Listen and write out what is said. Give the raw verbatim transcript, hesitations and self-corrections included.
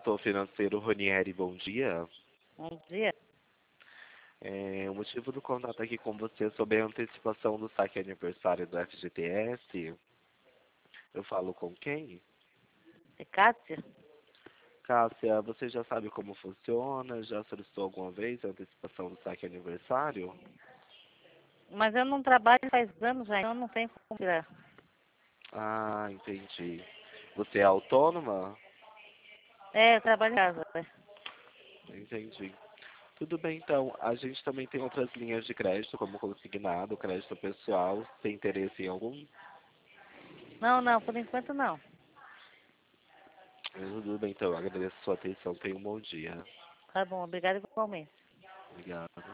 consultor financeiro Ronieri, bom dia. Bom dia. É, o motivo do contato aqui com você é sobre a antecipação do saque aniversário do F G T S. Eu falo com quem? É Kátia? Cássia, você já sabe como funciona? Já solicitou alguma vez a antecipação do saque aniversário? Mas eu não trabalho faz anos já, então eu não tenho como tirar. Ah, entendi. Você é autônoma? É, eu trabalho em casa. né? Entendi. Tudo bem, então. A gente também tem outras linhas de crédito, como consignado, crédito pessoal. Tem interesse em algum? Não, não, por enquanto não. Tudo bem, então. Agradeço a sua atenção. Tenha um bom dia. Tá bom, obrigada igualmente. Obrigado.